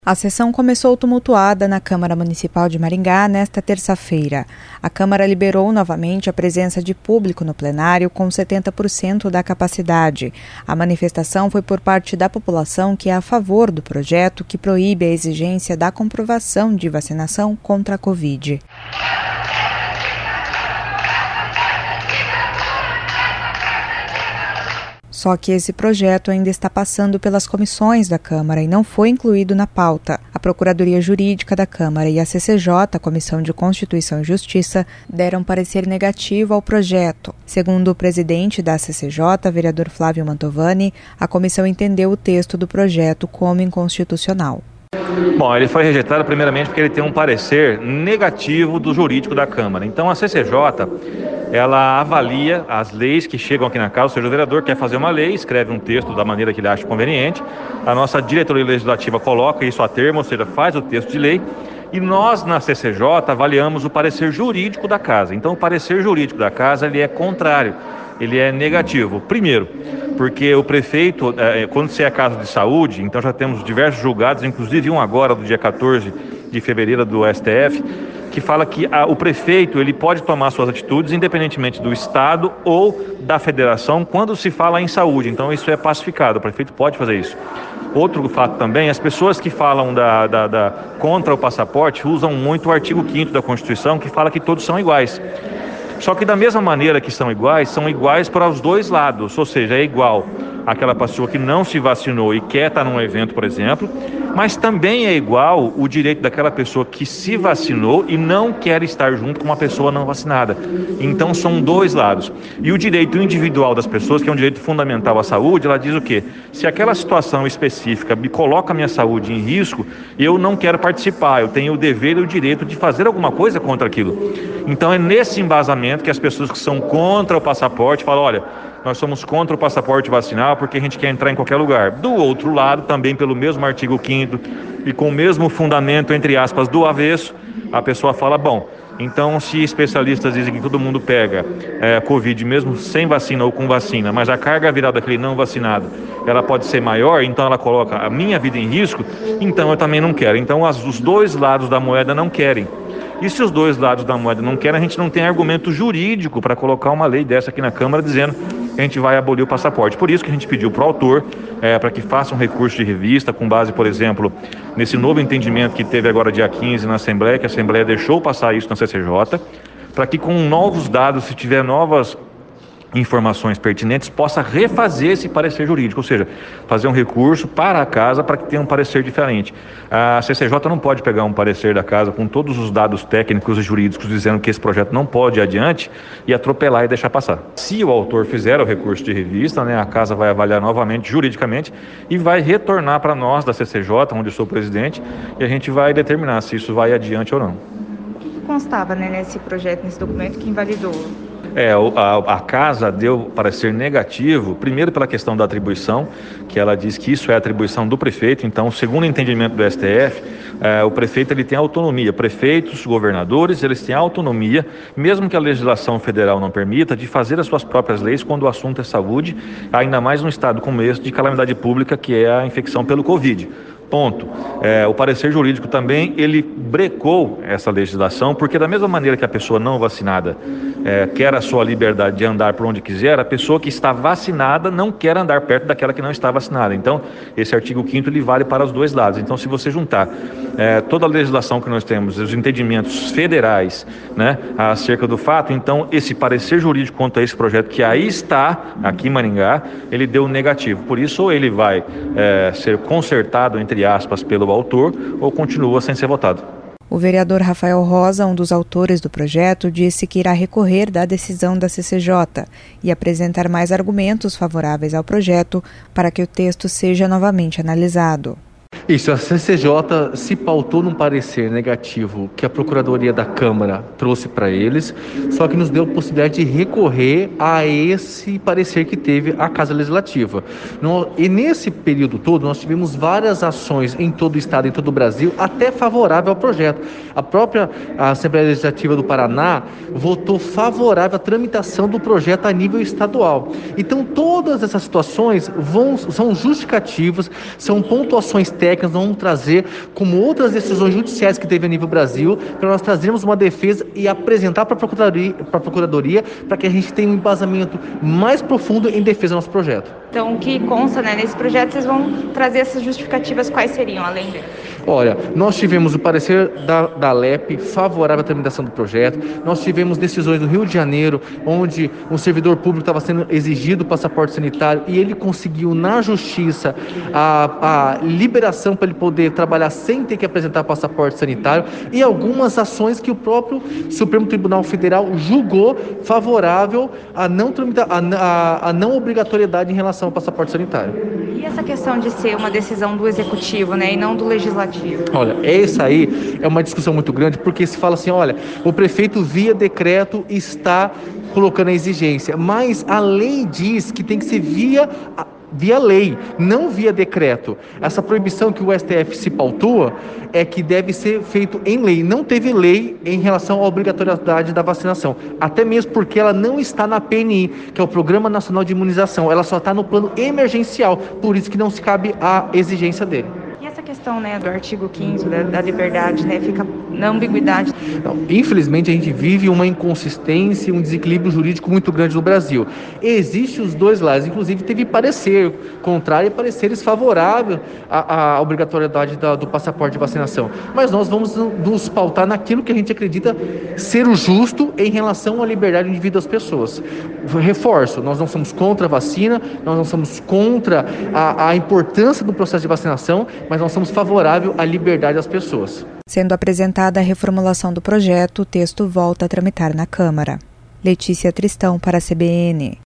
A sessão começou tumultuada na Câmara Municipal de Maringá nesta terça-feira. A Câmara liberou novamente a presença de público no plenário com 70% da capacidade. A manifestação foi por parte da população que é a favor do projeto que proíbe a exigência da comprovação de vacinação contra a Covid. Só que esse projeto ainda está passando pelas comissões da Câmara e não foi incluído na pauta. A Procuradoria Jurídica da Câmara e a CCJ, a Comissão de Constituição e Justiça, deram parecer negativo ao projeto. Segundo o presidente da CCJ, vereador Flávio Mantovani, a comissão entendeu o texto do projeto como inconstitucional. Bom, ele foi rejeitado primeiramente porque ele tem um parecer negativo do jurídico da Câmara. Então a CCJ, ela avalia as leis que chegam aqui na casa, ou seja, o vereador quer fazer uma lei, escreve um texto da maneira que ele acha conveniente, a nossa diretoria legislativa coloca isso a termo, ou seja, faz o texto de lei, e nós na CCJ avaliamos o parecer jurídico da casa. Então o parecer jurídico da casa ele é contrário, ele é negativo. Primeiro, porque o prefeito, quando se é caso de saúde, então já temos diversos julgados, inclusive um agora do dia 14 de fevereiro do STF, que fala que o prefeito ele pode tomar suas atitudes independentemente do Estado ou da federação quando se fala em saúde. Então isso é pacificado, o prefeito pode fazer isso. Outro fato também, as pessoas que falam contra o passaporte usam muito o artigo 5º da Constituição, que fala que todos são iguais. Só que da mesma maneira que são iguais para os dois lados, ou seja, é igual aquela pessoa que não se vacinou e quer estar num evento, por exemplo, mas também é igual o direito daquela pessoa que se vacinou e não quer estar junto com uma pessoa não vacinada. Então são dois lados. E o direito individual das pessoas, que é um direito fundamental à saúde, ela diz o quê? Se aquela situação específica me coloca a minha saúde em risco, eu não quero participar, eu tenho o dever e o direito de fazer alguma coisa contra aquilo. Então é nesse embasamento que as pessoas que são contra o passaporte falam, olha, nós somos contra o passaporte vacinal porque a gente quer entrar em qualquer lugar. Do outro lado, também pelo mesmo artigo 5º e com o mesmo fundamento, entre aspas, do avesso, a pessoa fala, bom, então se especialistas dizem que todo mundo pega Covid mesmo sem vacina ou com vacina, mas a carga viral daquele não vacinado, ela pode ser maior, então ela coloca a minha vida em risco, então eu também não quero. Então os dois lados da moeda não querem. E se os dois lados da moeda não querem, a gente não tem argumento jurídico para colocar uma lei dessa aqui na Câmara dizendo que a gente vai abolir o passaporte. Por isso que a gente pediu para o autor, para que faça um recurso de revista com base, por exemplo, nesse novo entendimento que teve agora dia 15 na Assembleia, que a Assembleia deixou passar isso na CCJ, para que com novos dados, se tiver novas informações pertinentes, possa refazer esse parecer jurídico, ou seja, fazer um recurso para a casa para que tenha um parecer diferente. A CCJ não pode pegar um parecer da casa com todos os dados técnicos e jurídicos dizendo que esse projeto não pode ir adiante e atropelar e deixar passar. Se o autor fizer o recurso de revista, a casa vai avaliar novamente juridicamente e vai retornar para nós da CCJ, onde eu sou presidente, e a gente vai determinar se isso vai adiante ou não. O que constava nesse projeto, nesse documento que invalidou? A casa deu parecer negativo, primeiro pela questão da atribuição, que ela diz que isso é atribuição do prefeito. Então, segundo o entendimento do STF, o prefeito ele tem autonomia, prefeitos, governadores, eles têm autonomia, mesmo que a legislação federal não permita, de fazer as suas próprias leis quando o assunto é saúde, ainda mais num estado como esse de calamidade pública, que é a infecção pelo Covid. Ponto. O parecer jurídico também, ele brecou essa legislação, porque da mesma maneira que a pessoa não vacinada quer a sua liberdade de andar por onde quiser, a pessoa que está vacinada não quer andar perto daquela que não está vacinada. Então, esse artigo 5º ele vale para os dois lados. Então, se você juntar toda a legislação que nós temos, os entendimentos federais, acerca do fato, então esse parecer jurídico quanto a esse projeto que aí está, aqui em Maringá, ele deu negativo. Por isso, ou ele vai ser consertado, entre aspas, pelo autor, ou continua sem ser votado. O vereador Rafael Rosa, um dos autores do projeto, disse que irá recorrer da decisão da CCJ e apresentar mais argumentos favoráveis ao projeto para que o texto seja novamente analisado. Isso, a CCJ se pautou num parecer negativo que a Procuradoria da Câmara trouxe para eles, só que nos deu a possibilidade de recorrer a esse parecer que teve a Casa Legislativa. E nesse período todo, nós tivemos várias ações em todo o estado, em todo o Brasil, até favorável ao projeto. A própria Assembleia Legislativa do Paraná votou favorável à tramitação do projeto a nível estadual. Então, todas essas situações são justificativas, são pontuações técnicas técnicas, nós vamos trazer, como outras decisões judiciais que teve a nível Brasil, para nós trazermos uma defesa e apresentar para a Procuradoria, para que a gente tenha um embasamento mais profundo em defesa do nosso projeto. Então, o que consta, né, nesse projeto, vocês vão trazer essas justificativas, quais seriam, além dele? Olha, nós tivemos o parecer da Alep favorável à tramitação do projeto, nós tivemos decisões no Rio de Janeiro, onde um servidor público estava sendo exigido o passaporte sanitário e ele conseguiu na justiça a liberação para ele poder trabalhar sem ter que apresentar passaporte sanitário, e algumas ações que o próprio Supremo Tribunal Federal julgou favorável à não obrigatoriedade em relação ao passaporte sanitário. E essa questão de ser uma decisão do Executivo, né, e não do Legislativo? Olha, essa aí é uma discussão muito grande, porque se fala assim, olha, o prefeito via decreto está colocando a exigência, mas a lei diz que tem que ser via lei, não via decreto. Essa proibição que o STF se pautua é que deve ser feito em lei. Não teve lei em relação à obrigatoriedade da vacinação, até mesmo porque ela não está na PNI, que é o Programa Nacional de Imunização, ela só está no plano emergencial, por isso que não se cabe a exigência dele. E essa questão, né, do artigo 5º da liberdade, né, fica na ambiguidade? Não, infelizmente a gente vive uma inconsistência, um desequilíbrio jurídico muito grande no Brasil. Existem os dois lados, inclusive teve parecer contrário e pareceres favoráveis à obrigatoriedade do passaporte de vacinação. Mas nós vamos nos pautar naquilo que a gente acredita ser o justo em relação à liberdade de vida das pessoas. Reforço, nós não somos contra a vacina, nós não somos contra a importância do processo de vacinação, mas nós somos favoráveis à liberdade das pessoas. Sendo apresentada a reformulação do projeto, o texto volta a tramitar na Câmara. Letícia Tristão para a CBN.